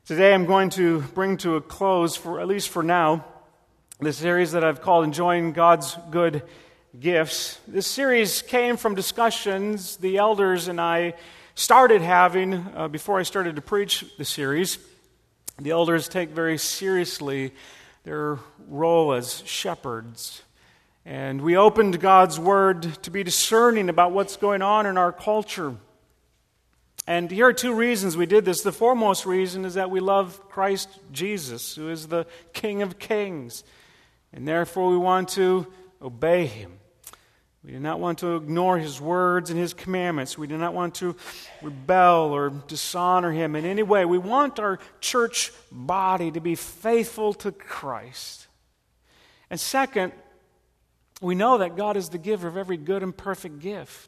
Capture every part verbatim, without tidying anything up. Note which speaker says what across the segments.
Speaker 1: Today I'm going to bring to a close, for at least for now, the series that I've called Enjoying God's Good Gifts. This series came from discussions the elders and I started having uh, before I started to preach the series. The elders take very seriously their role as shepherds. And we opened God's Word to be discerning about what's going on in our culture. And here are two reasons we did this. The foremost reason is that we love Christ Jesus, who is the King of Kings. And therefore we want to obey Him. We do not want to ignore His words and His commandments. We do not want to rebel or dishonor Him in any way. We want our church body to be faithful to Christ. And second, we know that God is the giver of every good and perfect gift.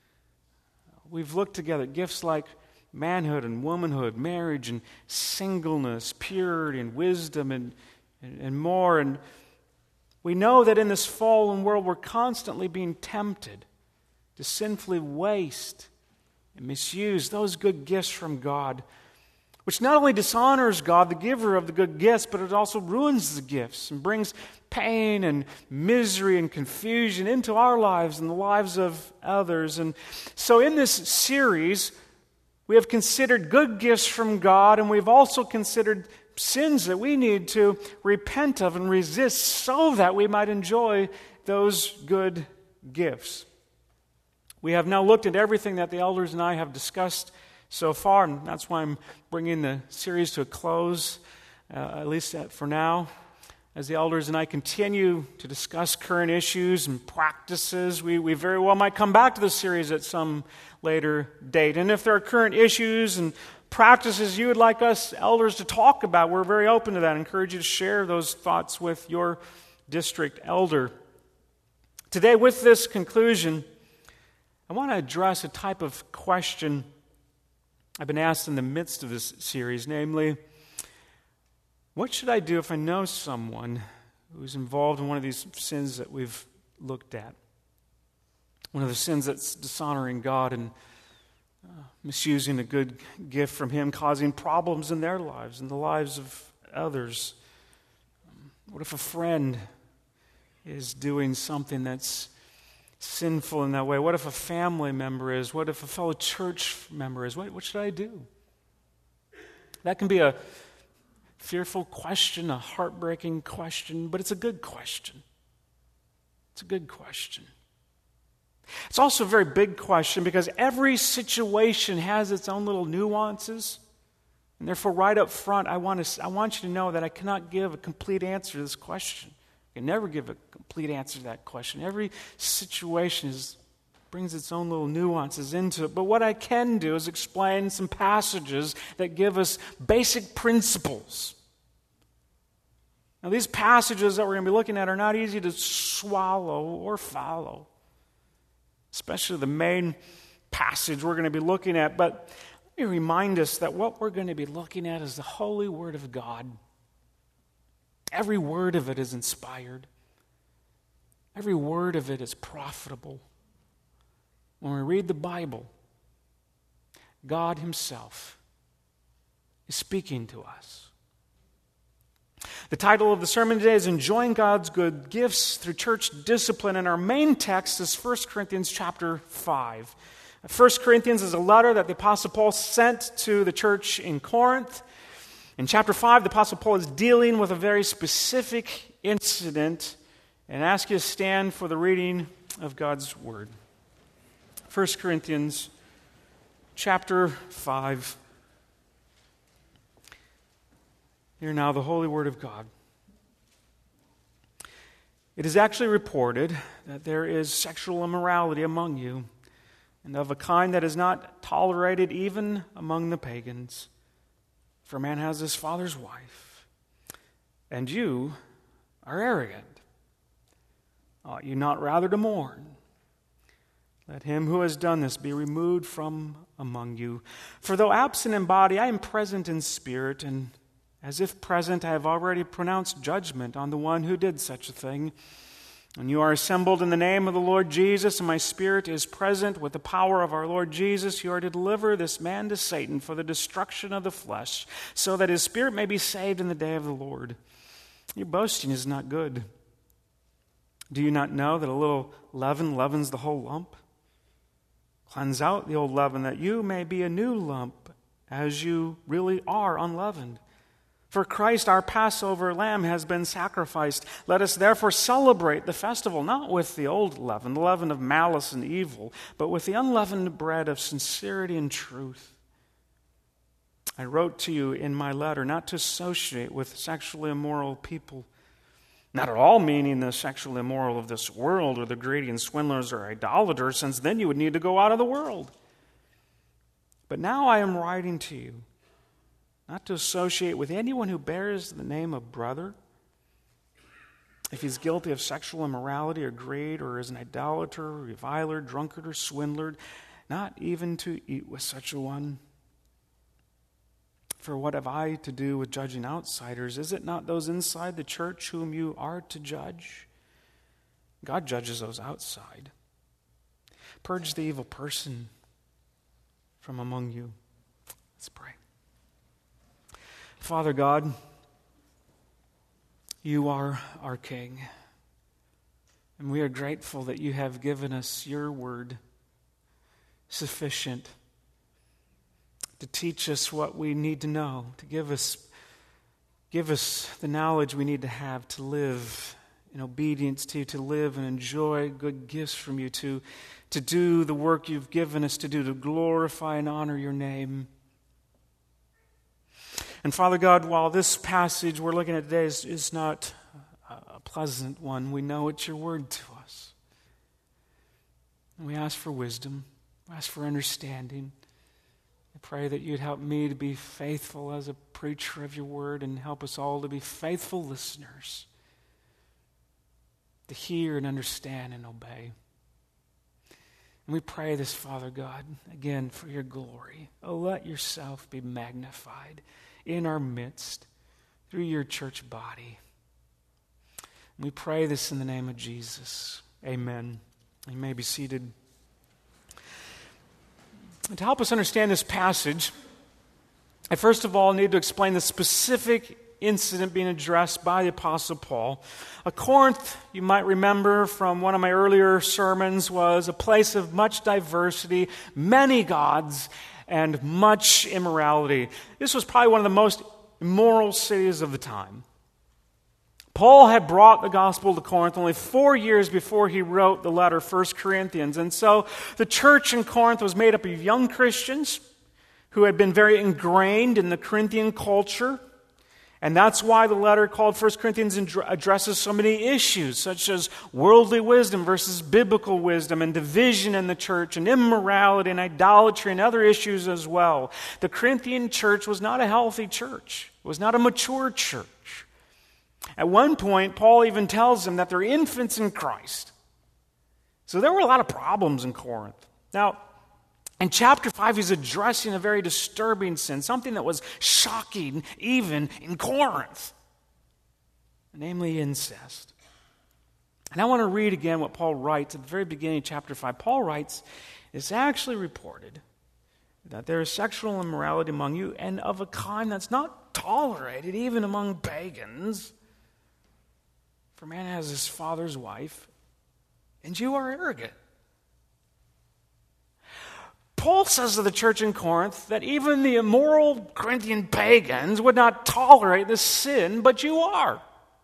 Speaker 1: We've looked together at gifts like manhood and womanhood, marriage and singleness, purity and wisdom and, and, and more. And we know that in this fallen world we're constantly being tempted to sinfully waste and misuse those good gifts from God, which not only dishonors God, the giver of the good gifts, but it also ruins the gifts and brings pain and misery and confusion into our lives and the lives of others. And so in this series, we have considered good gifts from God, and we've also considered sins that we need to repent of and resist so that we might enjoy those good gifts. We have now looked at everything that the elders and I have discussed so far, and that's why I'm bringing the series to a close, uh, at least for now. As the elders and I continue to discuss current issues and practices, we, we very well might come back to this series at some later date. And if there are current issues and practices you would like us elders to talk about, we're very open to that. I encourage you to share those thoughts with your district elder. Today, with this conclusion, I want to address a type of question I've been asked in the midst of this series, namely, what should I do if I know someone who's involved in one of these sins that we've looked at? One of the sins that's dishonoring God and uh, misusing a good gift from Him, causing problems in their lives and the lives of others. What if a friend is doing something that's sinful in that way? What if a family member is? What if a fellow church member is? What, what should I do? That can be a fearful question, a heartbreaking question, but it's a good question. It's a good question. It's also a very big question because every situation has its own little nuances. And therefore, right up front, I want to, I want you to know that I cannot give a complete answer to this question. I can never give a complete answer to that question. Every situation is, brings its own little nuances into it. But what I can do is explain some passages that give us basic principles. Now, these passages that we're going to be looking at are not easy to swallow or follow, especially the main passage we're going to be looking at. But let me remind us that what we're going to be looking at is the holy Word of God. Every word of it is inspired. Every word of it is profitable. When we read the Bible, God Himself is speaking to us. The title of the sermon today is Enjoying God's Good Gifts Through Church Discipline, and our main text is First Corinthians chapter five. First Corinthians is a letter that the Apostle Paul sent to the church in Corinth. In chapter five, the Apostle Paul is dealing with a very specific incident, and I ask you to stand for the reading of God's Word. First Corinthians chapter five. Hear now the holy word of God. It is actually reported that there is sexual immorality among you, and of a kind that is not tolerated even among the pagans. For a man has his father's wife, and you are arrogant. Ought you not rather to mourn? Let him who has done this be removed from among you. For though absent in body, I am present in spirit, and as if present, I have already pronounced judgment on the one who did such a thing. When you are assembled in the name of the Lord Jesus, and my spirit is present with the power of our Lord Jesus, you are to deliver this man to Satan for the destruction of the flesh, so that his spirit may be saved in the day of the Lord. Your boasting is not good. Do you not know that a little leaven leavens the whole lump? Cleanse out the old leaven, that you may be a new lump, as you really are unleavened. For Christ, our Passover lamb, has been sacrificed. Let us therefore celebrate the festival, not with the old leaven, the leaven of malice and evil, but with the unleavened bread of sincerity and truth. I wrote to you in my letter not to associate with sexually immoral people, not at all meaning the sexually immoral of this world, or the greedy and swindlers or idolaters, since then you would need to go out of the world. But now I am writing to you, not to associate with anyone who bears the name of brother, if he's guilty of sexual immorality or greed, or is an idolater, reviler, drunkard, or swindler, not even to eat with such a one. For what have I to do with judging outsiders? Is it not those inside the church whom you are to judge? God judges those outside. Purge the evil person from among you. Let's pray. Father God, you are our King, and we are grateful that you have given us your word, sufficient to teach us what we need to know, to give us, give us the knowledge we need to have to live in obedience to you, to live and enjoy good gifts from you, to, to do the work you've given us to do, to glorify and honor your name. And Father God, while this passage we're looking at today is, is not a pleasant one, we know it's your word to us. And we ask for wisdom, we ask for understanding. I pray that you'd help me to be faithful as a preacher of your word, and help us all to be faithful listeners, to hear and understand and obey. And we pray this, Father God, again, for your glory. Oh, let yourself be magnified in our midst through your church body. And we pray this in the name of Jesus. Amen. You may be seated. And to help us understand this passage, I first of all need to explain the specific incident being addressed by the Apostle Paul. A Corinth, you might remember from one of my earlier sermons, was a place of much diversity, many gods, and much immorality. This was probably one of the most immoral cities of the time. Paul had brought the gospel to Corinth only four years before he wrote the letter, First Corinthians. And so the church in Corinth was made up of young Christians who had been very ingrained in the Corinthian culture. And that's why the letter called First Corinthians addresses so many issues, such as worldly wisdom versus biblical wisdom, and division in the church, and immorality and idolatry, and other issues as well. The Corinthian church was not a healthy church. It was not a mature church. At one point, Paul even tells them that they're infants in Christ. So there were a lot of problems in Corinth. Now, in chapter five, he's addressing a very disturbing sin, something that was shocking even in Corinth, namely incest. And I want to read again what Paul writes at the very beginning of chapter five. Paul writes, "It's actually reported that there is sexual immorality among you, and of a kind that's not tolerated even among pagans. For man has his father's wife, and you are arrogant." Paul says to the church in Corinth that even the immoral Corinthian pagans would not tolerate this sin, but you are.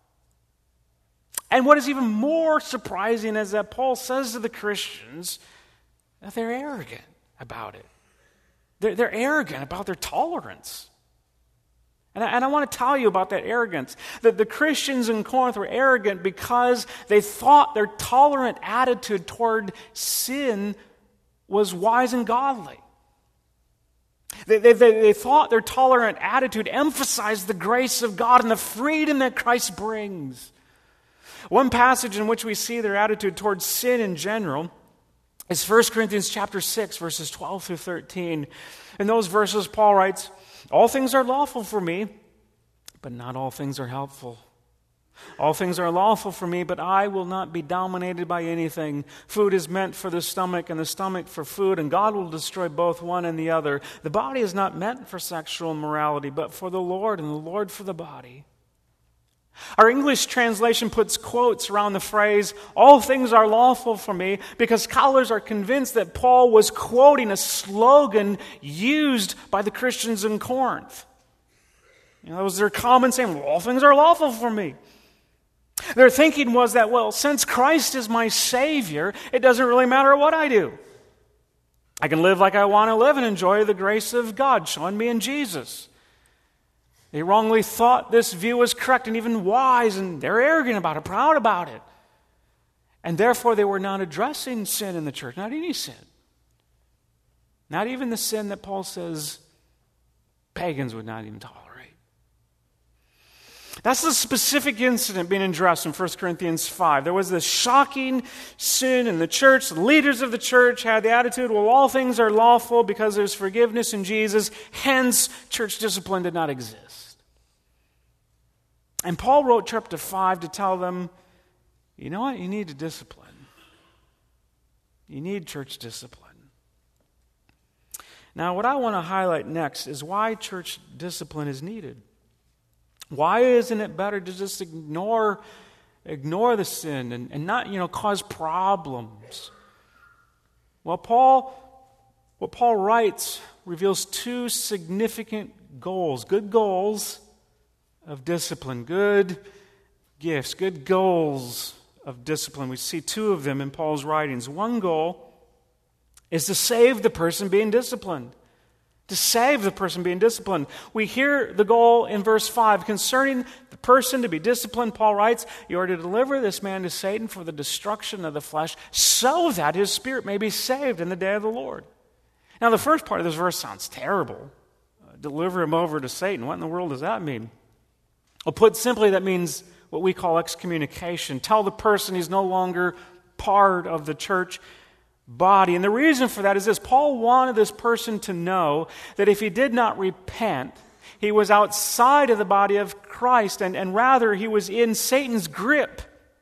Speaker 1: And what is even more surprising is that Paul says to the Christians that they're arrogant about it. They're, they're arrogant about their tolerance. And I, and I want to tell you about that arrogance. That the Christians in Corinth were arrogant because they thought their tolerant attitude toward sin was wise and godly. They, they, they, they thought their tolerant attitude emphasized the grace of God and the freedom that Christ brings. One passage in which we see their attitude towards sin in general is First Corinthians chapter six, verses twelve through thirteen. In those verses, Paul writes, "All things are lawful for me, but not all things are helpful. All things are lawful for me, but I will not be dominated by anything. Food is meant for the stomach, and the stomach for food, and God will destroy both one and the other. The body is not meant for sexual immorality, but for the Lord, and the Lord for the body. Our English translation puts quotes around the phrase, all things are lawful for me, because scholars are convinced that Paul was quoting a slogan used by the Christians in Corinth. You know, that was their common saying, well, all things are lawful for me. Their thinking was that, well, since Christ is my Savior, it doesn't really matter what I do. I can live like I want to live and enjoy the grace of God shown me in Jesus. They wrongly thought this view was correct and even wise, and they're arrogant about it, proud about it. And therefore they were not addressing sin in the church, not any sin. Not even the sin that Paul says pagans would not even tolerate. That's the specific incident being addressed in First Corinthians five. There was this shocking sin in the church. The leaders of the church had the attitude, well, all things are lawful because there's forgiveness in Jesus. Hence, church discipline did not exist. And Paul wrote chapter five to tell them, you know what? You need to discipline. You need church discipline. Now, what I want to highlight next is why church discipline is needed. Why isn't it better to just ignore, ignore the sin and, and not, you know, cause problems? Well, Paul, what Paul writes reveals two significant goals, good goals of discipline, good gifts, good goals of discipline. We see two of them in Paul's writings. One goal is to save the person being disciplined. To save the person being disciplined. We hear the goal in verse five. Concerning the person to be disciplined, Paul writes, you are to deliver this man to Satan for the destruction of the flesh, so that his spirit may be saved in the day of the Lord. Now, the first part of this verse sounds terrible. Uh, deliver him over to Satan. What in the world does that mean? Well, put simply, that means what we call excommunication. Tell the person he's no longer part of the church body. And the reason for that is this. Paul wanted this person to know that if he did not repent, he was outside of the body of Christ, and, and rather he was in Satan's grip.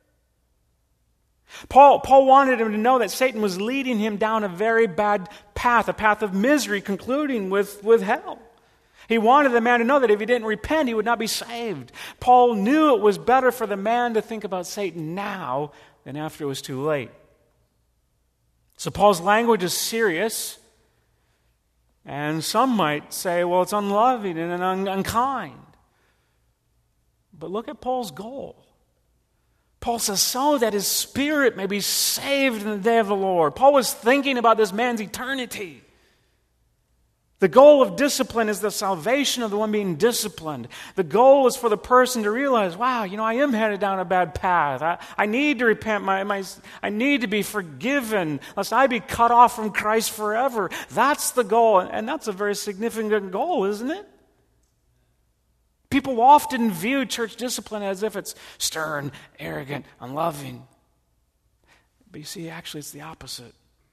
Speaker 1: Paul, Paul wanted him to know that Satan was leading him down a very bad path, a path of misery, concluding with, with hell. He wanted the man to know that if he didn't repent, he would not be saved. Paul knew it was better for the man to think about Satan now than after it was too late. So Paul's language is serious, and some might say, well, it's unloving and un- unkind. But look at Paul's goal. Paul says, so that his spirit may be saved in the day of the Lord. Paul was thinking about this man's eternity. The goal of discipline is the salvation of the one being disciplined. The goal is for the person to realize, wow, you know, I am headed down a bad path. I, I need to repent. My, my, I need to be forgiven, lest I be cut off from Christ forever. That's the goal, and that's a very significant goal, isn't it? People often view church discipline as if it's stern, arrogant, unloving. But you see, actually, it's the opposite.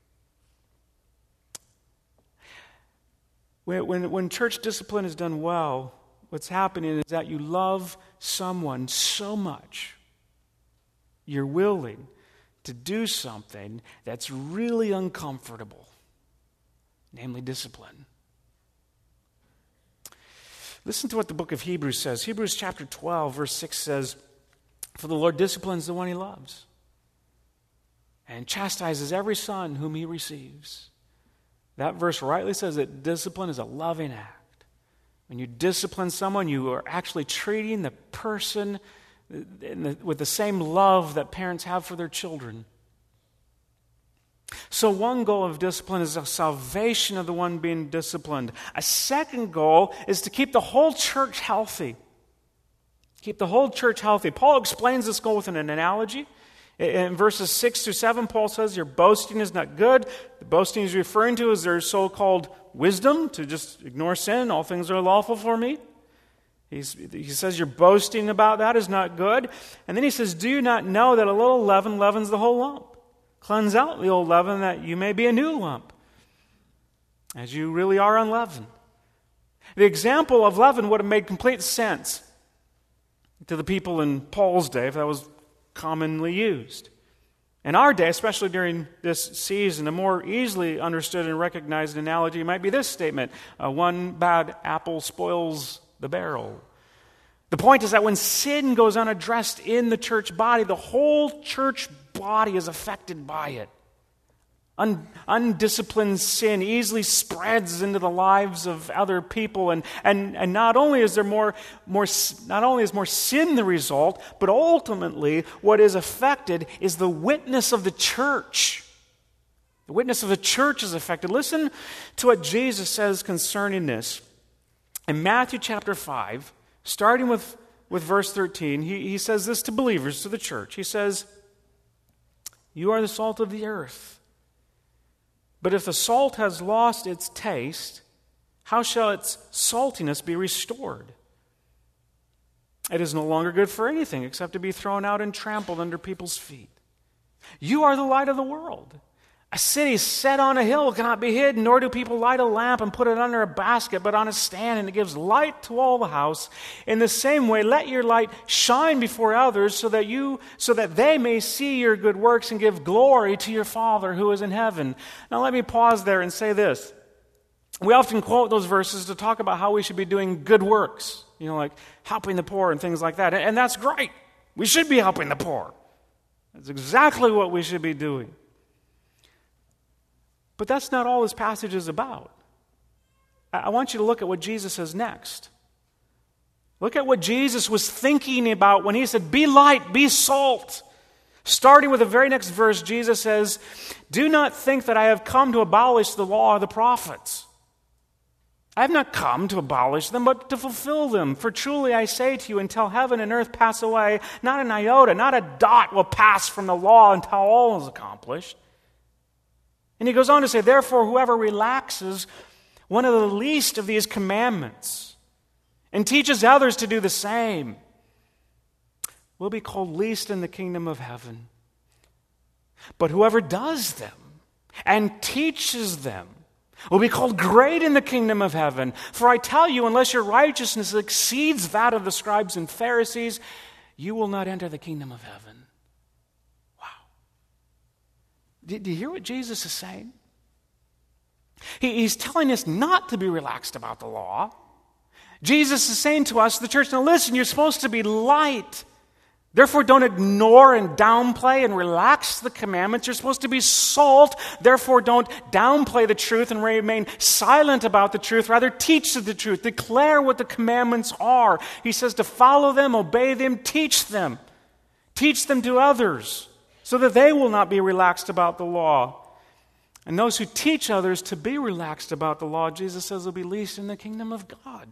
Speaker 1: When, when, when church discipline is done well, what's happening is that you love someone so much, you're willing to do something that's really uncomfortable, namely discipline. Listen to what the book of Hebrews says. Hebrews chapter twelve, verse six says, for the Lord disciplines the one he loves and chastises every son whom he receives. That verse rightly says that discipline is a loving act. When you discipline someone, you are actually treating the person in the, with the same love that parents have for their children. So one goal of discipline is the salvation of the one being disciplined. A second goal is to keep the whole church healthy. Keep the whole church healthy. Paul explains this goal with an analogy. In verses six through seven, Paul says, your boasting is not good. The boasting he's referring to is their so-called wisdom, to just ignore sin. All things are lawful for me. He's, he says your boasting about that is not good. And then he says, do you not know that a little leaven leavens the whole lump? Cleanse out the old leaven that you may be a new lump, as you really are unleavened. The example of leaven would have made complete sense. to the people in Paul's day, if that was commonly used. In our day, especially during this season, a more easily understood and recognized analogy might be this statement: uh, one bad apple spoils the barrel. The point is that when sin goes unaddressed in the church body, the whole church body is affected by it. Un- undisciplined sin easily spreads into the lives of other people, and, and, and not only is there more, more, not only is more sin the result, but ultimately what is affected is the witness of the church. The witness of the church is affected. Listen to what Jesus says concerning this. In Matthew chapter five, starting with, with verse thirteen, he, he says this to believers, to the church. He says, "You are the salt of the earth. But if the salt has lost its taste, how shall its saltiness be restored? It is no longer good for anything except to be thrown out and trampled under people's feet. You are the light of the world. A city set on a hill cannot be hidden, nor do people light a lamp and put it under a basket, but on a stand, and it gives light to all the house. In the same way, let your light shine before others, so that you, so that they may see your good works and give glory to your Father who is in heaven." Now let me pause there and say this. We often quote those verses to talk about how we should be doing good works, you know, like helping the poor and things like that. And that's great. We should be helping the poor. That's exactly what we should be doing. But that's not all this passage is about. I want you to look at what Jesus says next. Look at what Jesus was thinking about when he said, "Be light, be salt." Starting with the very next verse, Jesus says, "Do not think that I have come to abolish the law or the prophets. I have not come to abolish them, but to fulfill them. For truly I say to you, until heaven and earth pass away, not an iota, not a dot will pass from the law until all is accomplished." And he goes on to say, "Therefore, whoever relaxes one of the least of these commandments and teaches others to do the same will be called least in the kingdom of heaven. But whoever does them and teaches them will be called great in the kingdom of heaven. For I tell you, unless your righteousness exceeds that of the scribes and Pharisees, you will not enter the kingdom of heaven." Do you hear what Jesus is saying? He, he's telling us not to be relaxed about the law. Jesus is saying to us, the church, now listen, you're supposed to be light. Therefore, don't ignore and downplay and relax the commandments. You're supposed to be salt. Therefore, don't downplay the truth and remain silent about the truth. Rather, teach the truth. Declare what the commandments are. He says to follow them, obey them, teach them. Teach them to others, so that they will not be relaxed about the law. And those who teach others to be relaxed about the law, Jesus says, will be least in the kingdom of God.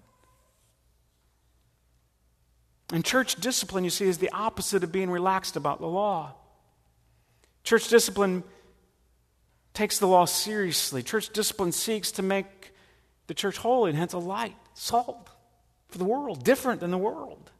Speaker 1: And church discipline, you see, is the opposite of being relaxed about the law. Church discipline takes the law seriously. Church discipline seeks to make the church holy and hence a light, salt for the world, different than the world.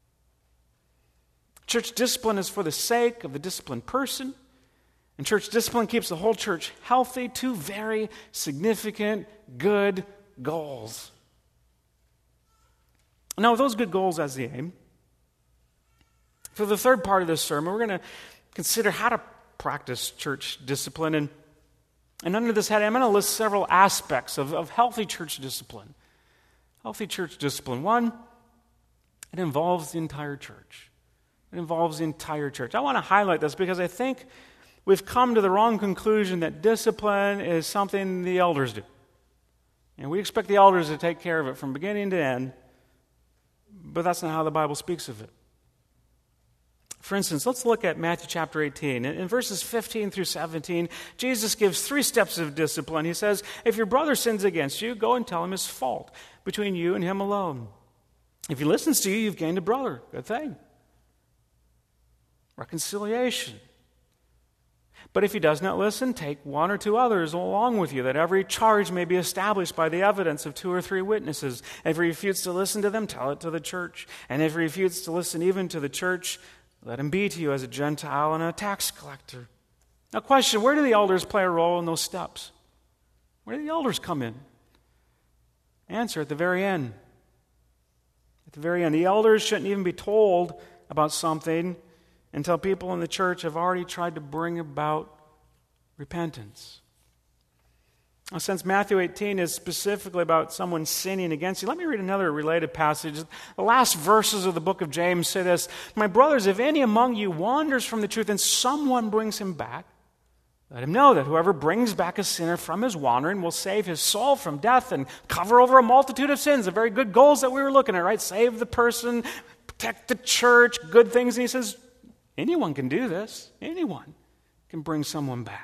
Speaker 1: Church discipline is for the sake of the disciplined person, and church discipline keeps the whole church healthy. Two very significant, good goals. Now, with those good goals as the aim, for the third part of this sermon, we're going to consider how to practice church discipline. And, and under this head, I'm going to list several aspects of, of healthy church discipline. Healthy church discipline. One, it involves the entire church. It involves the entire church. I want to highlight this because I think we've come to the wrong conclusion that discipline is something the elders do. And we expect the elders to take care of it from beginning to end, but that's not how the Bible speaks of it. For instance, let's look at Matthew chapter eighteen. In verses fifteen through seventeen, Jesus gives three steps of discipline. He says, if your brother sins against you, go and tell him his fault between you and him alone. If he listens to you, you've gained a brother. Good thing. Reconciliation. But if he does not listen, take one or two others along with you, that every charge may be established by the evidence of two or three witnesses. If he refutes to listen to them, tell it to the church. And if he refutes to listen even to the church, let him be to you as a Gentile and a tax collector. Now, question, where do the elders play a role in those steps? Where do the elders come in? Answer, at the very end. At the very end, the elders shouldn't even be told about something until people in the church have already tried to bring about repentance. Now, since Matthew eighteen is specifically about someone sinning against you, let me read another related passage. The last verses of the book of James say this: "My brothers, if any among you wanders from the truth and someone brings him back, let him know that whoever brings back a sinner from his wandering will save his soul from death and cover over a multitude of sins." The very good goals that we were looking at, right? Save the person, protect the church, good things. And he says, anyone can do this. Anyone can bring someone back.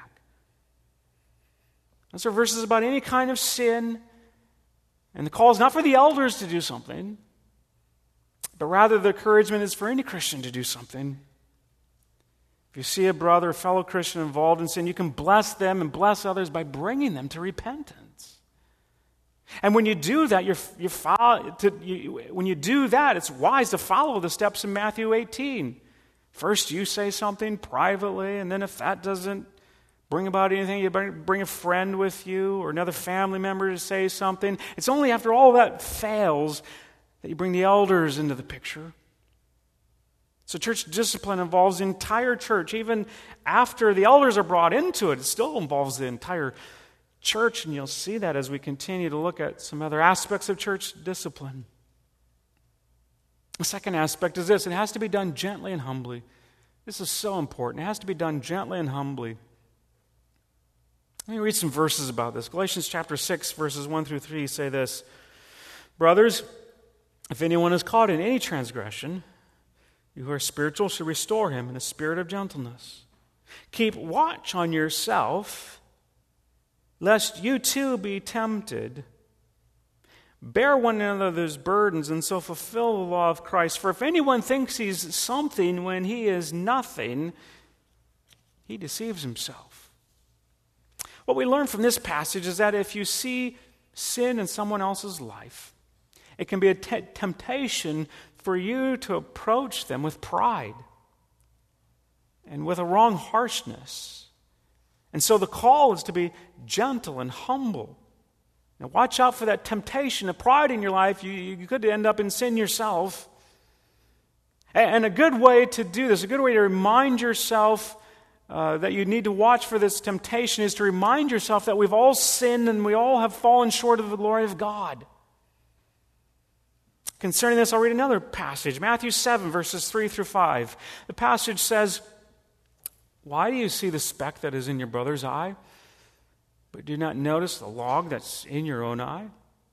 Speaker 1: Those are verses about any kind of sin. And the call is not for the elders to do something, but rather the encouragement is for any Christian to do something. If you see a brother, a fellow Christian involved in sin, you can bless them and bless others by bringing them to repentance. And when you do that, you're, you follow, to, you, when you do that, it's wise to follow the steps in Matthew eighteen. First, you say something privately, and then if that doesn't bring about anything, you bring, bring a friend with you or another family member to say something. It's only after all that fails that you bring the elders into the picture. So church discipline involves the entire church. Even after the elders are brought into it, it still involves the entire church, and you'll see that as we continue to look at some other aspects of church discipline. The second aspect is this: it has to be done gently and humbly. This is so important. It has to be done gently and humbly. Let me read some verses about this. Galatians chapter six, verses one through three say this: "Brothers, if anyone is caught in any transgression, you who are spiritual should restore him in a spirit of gentleness. Keep watch on yourself, lest you too be tempted. Bear one another's burdens and so fulfill the law of Christ. For if anyone thinks he's something when he is nothing, he deceives himself." What we learn from this passage is that if you see sin in someone else's life, it can be a t- temptation for you to approach them with pride and with a wrong harshness. And so the call is to be gentle and humble. Now watch out for that temptation of pride in your life. You, you could end up in sin yourself. And a good way to do this, a good way to remind yourself uh, that you need to watch for this temptation is to remind yourself that we've all sinned and we all have fallen short of the glory of God. Concerning this, I'll read another passage, Matthew seven, verses three through five. The passage says, "Why do you see the speck that is in your brother's eye, but do not notice the log that's in your own eye?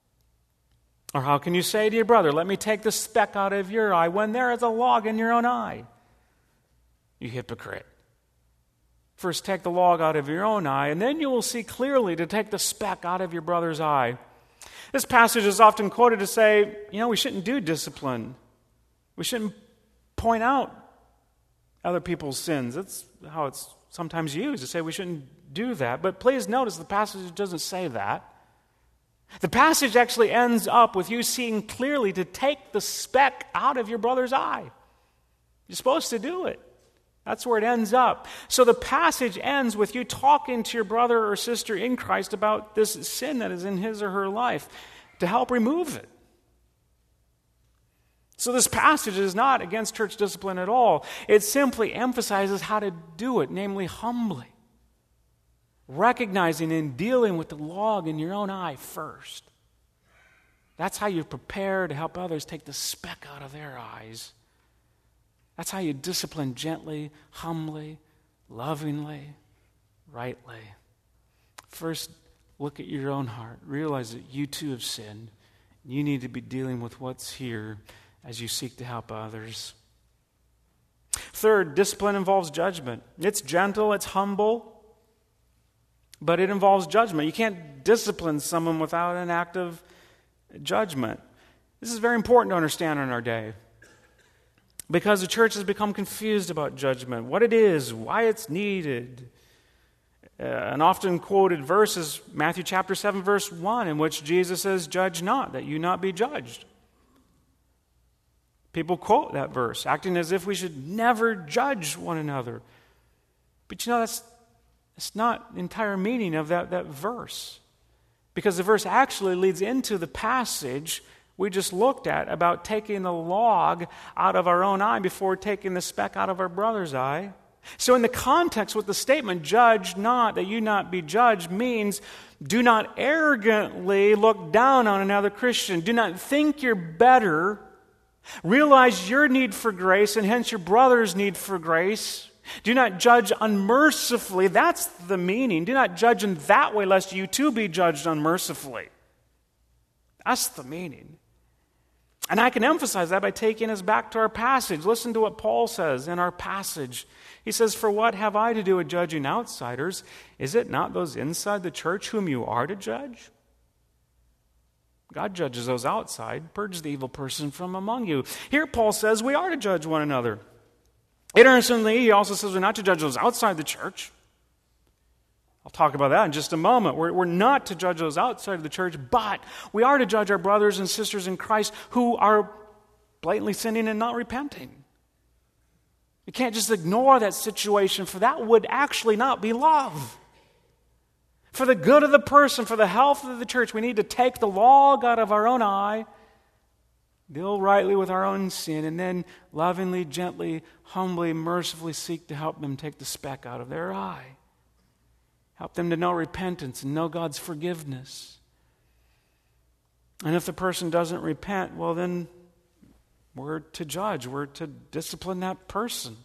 Speaker 1: Or how can you say to your brother, 'Let me take the speck out of your eye,' when there is a log in your own eye? You hypocrite. First take the log out of your own eye, and then you will see clearly to take the speck out of your brother's eye." This passage is often quoted to say, you know, we shouldn't do discipline. We shouldn't point out other people's sins. That's how it's sometimes used, to say we shouldn't do that. But please notice the passage doesn't say that. The passage actually ends up with you seeing clearly to take the speck out of your brother's eye. You're supposed to do it. That's where it ends up. So the passage ends with you talking to your brother or sister in Christ about this sin that is in his or her life to help remove it. So this passage is not against church discipline at all. It simply emphasizes how to do it, namely humbly. Recognizing and dealing with the log in your own eye first. That's how you prepare to help others take the speck out of their eyes. That's how you discipline gently, humbly, lovingly, rightly. First, look at your own heart. Realize that you too have sinned. You need to be dealing with what's here as you seek to help others. Third, discipline involves judgment. It's gentle, it's humble, but it involves judgment. You can't discipline someone without an act of judgment. This is very important to understand in our day, because the church has become confused about judgment, what it is, why it's needed. Uh, an often quoted verse is Matthew chapter seven, verse one, in which Jesus says, "Judge not, that you not be judged." People quote that verse, acting as if we should never judge one another. But you know, that's, that's not the entire meaning of that, that verse. Because the verse actually leads into the passage we just looked at about taking the log out of our own eye before taking the speck out of our brother's eye. So in the context with the statement, judge not, that you not be judged, means do not arrogantly look down on another Christian. Do not think you're better. Realize your need for grace and hence your brother's need for grace. Do not judge unmercifully. That's the meaning. Do not judge in that way lest you too be judged unmercifully. That's the meaning. And I can emphasize that by taking us back to our passage. Listen to what Paul says in our passage. He says, "For what have I to do with judging outsiders? Is it not those inside the church whom you are to judge? God judges those outside. Purge the evil person from among you." Here Paul says we are to judge one another. Interestingly, he also says we're not to judge those outside the church. I'll talk about that in just a moment. We're, we're not to judge those outside of the church, but we are to judge our brothers and sisters in Christ who are blatantly sinning and not repenting. You can't just ignore that situation, for that would actually not be love. For the good of the person, for the health of the church, we need to take the log out of our own eye, deal rightly with our own sin, and then lovingly, gently, humbly, mercifully seek to help them take the speck out of their eye. Help them to know repentance and know God's forgiveness. And if the person doesn't repent, well then we're to judge. We're to discipline that person.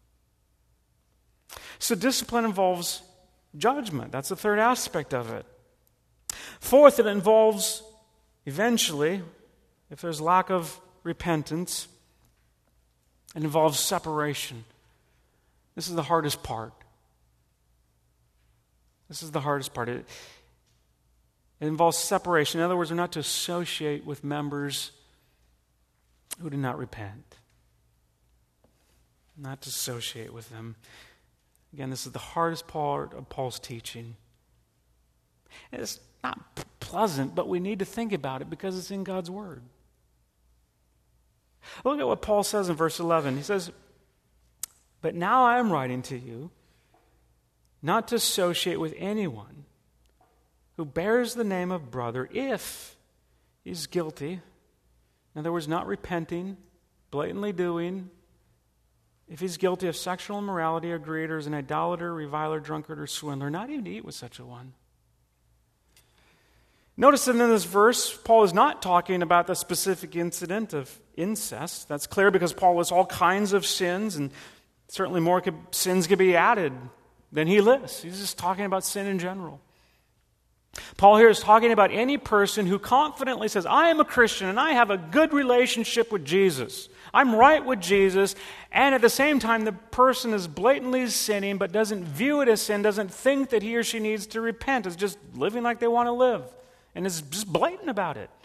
Speaker 1: So discipline involves judgment. That's the third aspect of it. Fourth, it involves, eventually, if there's lack of repentance, it involves separation. This is the hardest part. This is the hardest part. It, it involves separation. In other words, we're not to associate with members who do not repent. Not to associate with them. Again, this is the hardest part of Paul's teaching. It's not pleasant, but we need to think about it because it's in God's Word. Look at what Paul says in verse eleven. He says, "But now I am writing to you not to associate with anyone who bears the name of brother if he's guilty." In other words, not repenting, blatantly doing. If he's guilty of sexual immorality or greed or is an idolater, reviler, drunkard, or swindler, not even to eat with such a one. Notice that in this verse, Paul is not talking about the specific incident of incest. That's clear because Paul lists all kinds of sins, and certainly more could, sins could be added than he lists. He's just talking about sin in general. Paul here is talking about any person who confidently says, "I am a Christian and I have a good relationship with Jesus. I'm right with Jesus," and at the same time the person is blatantly sinning but doesn't view it as sin, doesn't think that he or she needs to repent. It's just living like they want to live and is just blatant about it.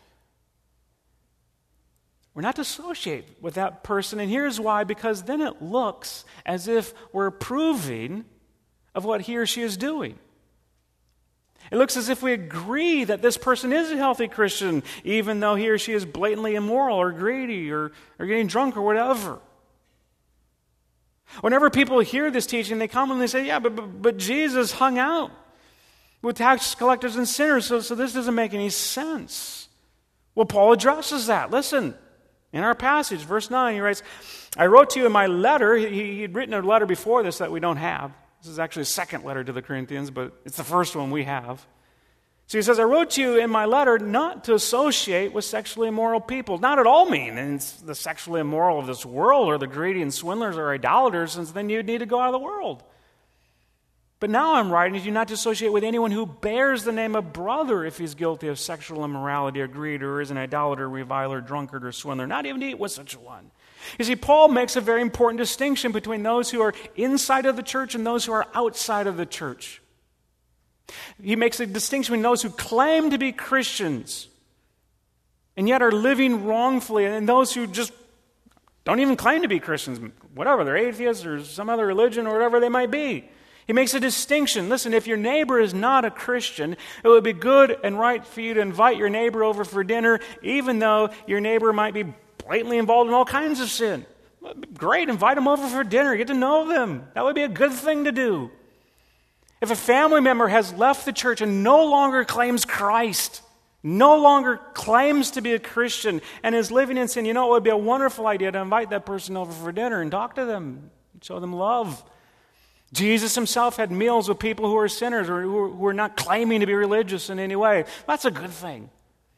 Speaker 1: We're not to associate with that person, and here's why: because then it looks as if we're approving of what he or she is doing. It looks as if we agree that this person is a healthy Christian, even though he or she is blatantly immoral or greedy or, or getting drunk or whatever. Whenever people hear this teaching, they commonly say, yeah, but, but, but Jesus hung out with tax collectors and sinners, so, so this doesn't make any sense. Well, Paul addresses that. Listen, in our passage, verse nine, he writes, "I wrote to you in my letter," he, he had written a letter before this that we don't have. This is actually a second letter to the Corinthians, but it's the first one we have. So he says, "I wrote to you in my letter not to associate with sexually immoral people." Not at all mean it's the sexually immoral of this world or the greedy and swindlers or idolaters, since then you'd need to go out of the world. "But now I'm writing to you not to associate with anyone who bears the name of brother if he's guilty of sexual immorality or greed or is an idolater, reviler, drunkard, or swindler, not even to eat with such a one." You see, Paul makes a very important distinction between those who are inside of the church and those who are outside of the church. He makes a distinction between those who claim to be Christians and yet are living wrongfully, and those who just don't even claim to be Christians, whatever, they're atheists or some other religion or whatever they might be. He makes a distinction. Listen, if your neighbor is not a Christian, it would be good and right for you to invite your neighbor over for dinner, even though your neighbor might be blatantly involved in all kinds of sin. Great, invite them over for dinner, get to know them. That would be a good thing to do. If a family member has left the church and no longer claims Christ, no longer claims to be a Christian and is living in sin, you know, it would be a wonderful idea to invite that person over for dinner and talk to them, show them love. Jesus himself had meals with people who are sinners or who are not claiming to be religious in any way. That's a good thing.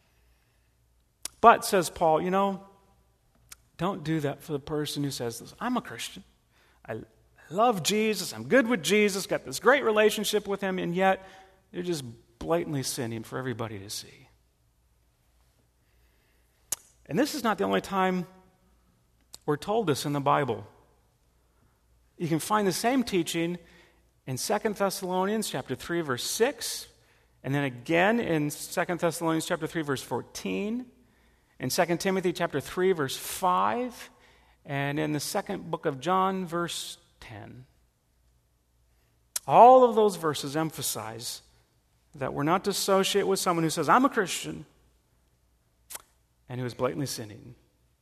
Speaker 1: But, says Paul, you know, don't do that for the person who says this. I'm a Christian. I love Jesus. I'm good with Jesus. Got this great relationship with him. And yet, they're just blatantly sinning for everybody to see. And this is not the only time we're told this in the Bible. You can find the same teaching in Second Thessalonians chapter three, verse six, and then again in Second Thessalonians chapter three, verse fourteen, in Second Timothy chapter three, verse five, and in the second book of John, verse ten. All of those verses emphasize that we're not to associate with someone who says, I'm a Christian, and who is blatantly sinning.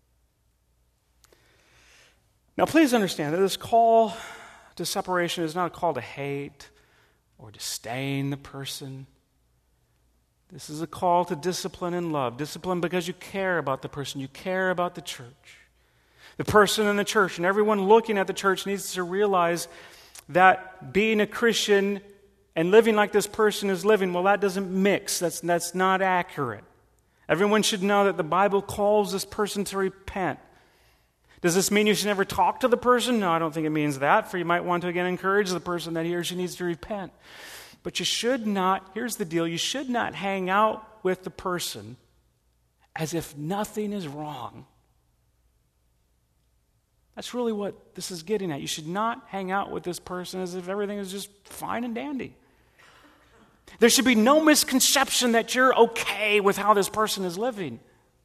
Speaker 1: Now, please understand that this call to separation is not a call to hate or disdain the person. This is a call to discipline and love. Discipline because you care about the person. You care about the church. The person in the church and everyone looking at the church needs to realize that being a Christian and living like this person is living, well, that doesn't mix. That's, that's not accurate. Everyone should know that the Bible calls this person to repent. Does this mean you should never talk to the person? No, I don't think it means that, for you might want to again encourage the person that he or she needs to repent. But you should not, here's the deal, you should not hang out with the person as if nothing is wrong. That's really what this is getting at. You should not hang out with this person as if everything is just fine and dandy. There should be no misconception that you're okay with how this person is living.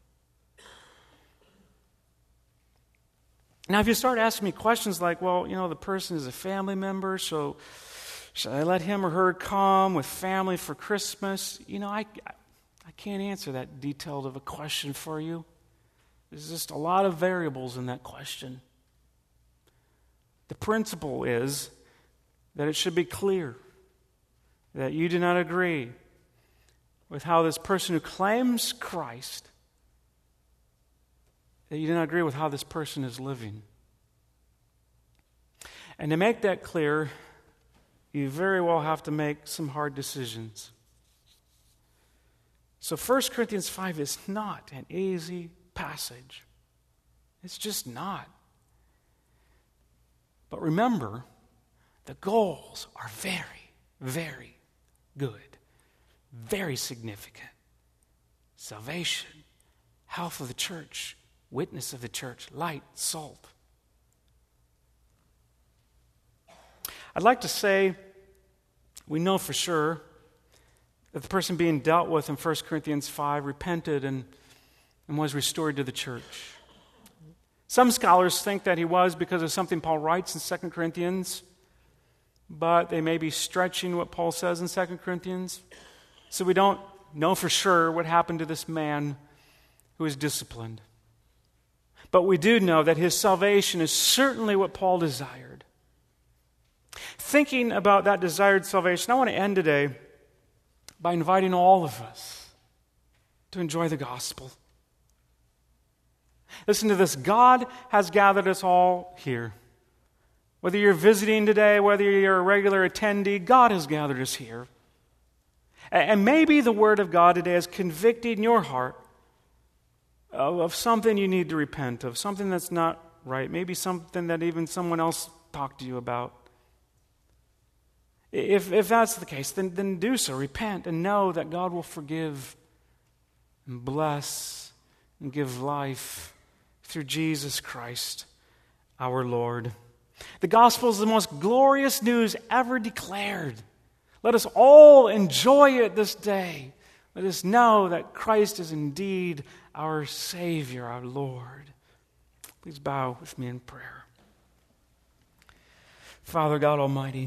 Speaker 1: Now, if you start asking me questions like, well, you know, the person is a family member, so should I let him or her come with family for Christmas? You know, I, I can't answer that detailed of a question for you. There's just a lot of variables in that question. The principle is that it should be clear that you do not agree with how this person who claims Christ, that you do not agree with how this person is living. And to make that clear, you very well have to make some hard decisions. So First Corinthians five is not an easy passage. It's just not. But remember, the goals are very, very good, very significant. Salvation, health of the church, witness of the church, light, salt. I'd like to say we know for sure that the person being dealt with in First Corinthians five repented and, and was restored to the church. Some scholars think that he was because of something Paul writes in Second Corinthians, but they may be stretching what Paul says in Second Corinthians. So we don't know for sure what happened to this man who was disciplined. But we do know that his salvation is certainly what Paul desired. Thinking about that desired salvation, I want to end today by inviting all of us to enjoy the gospel. Listen to this. God has gathered us all here. Whether you're visiting today, whether you're a regular attendee, God has gathered us here. And maybe the Word of God today is convicting your heart of, of something you need to repent of, something that's not right, maybe something that even someone else talked to you about. If, if that's the case, then, then do so. Repent and know that God will forgive and bless and give life through Jesus Christ, our Lord. The gospel is the most glorious news ever declared. Let us all enjoy it this day. Let us know that Christ is indeed our Savior, our Lord. Please bow with me in prayer. Father God Almighty,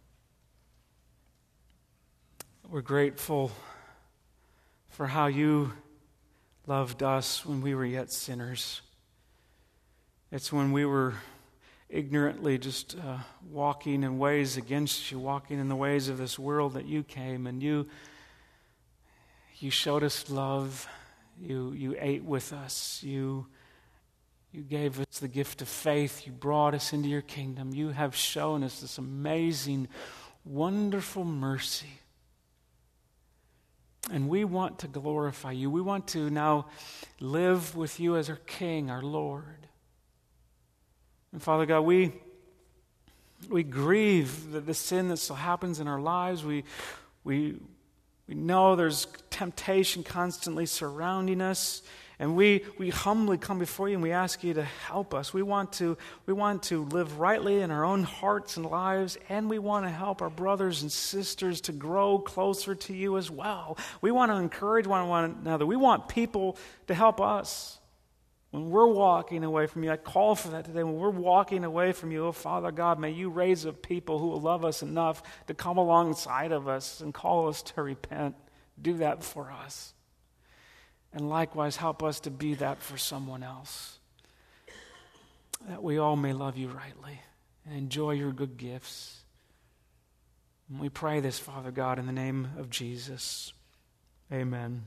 Speaker 1: we're grateful for how you loved us when we were yet sinners. It's when we were ignorantly just uh, walking in ways against you, walking in the ways of this world, that you came and you You showed us love. You, you ate with us. You, you gave us the gift of faith. You brought us into your kingdom. You have shown us this amazing, wonderful mercy. And we want to glorify you. We want to now live with you as our King, our Lord. And Father God, we, we grieve the, the sin that still happens in our lives. We, we, we know there's temptation constantly surrounding us. And we, we humbly come before you and we ask you to help us. We want to, we want to live rightly in our own hearts and lives, and we want to help our brothers and sisters to grow closer to you as well. We want to encourage one another. We want people to help us. When we're walking away from you, I call for that today. When we're walking away from you, oh Father God, may you raise up people who will love us enough to come alongside of us and call us to repent. Do that for us. And likewise, help us to be that for someone else. That we all may love you rightly and enjoy your good gifts. And we pray this, Father God, in the name of Jesus. Amen.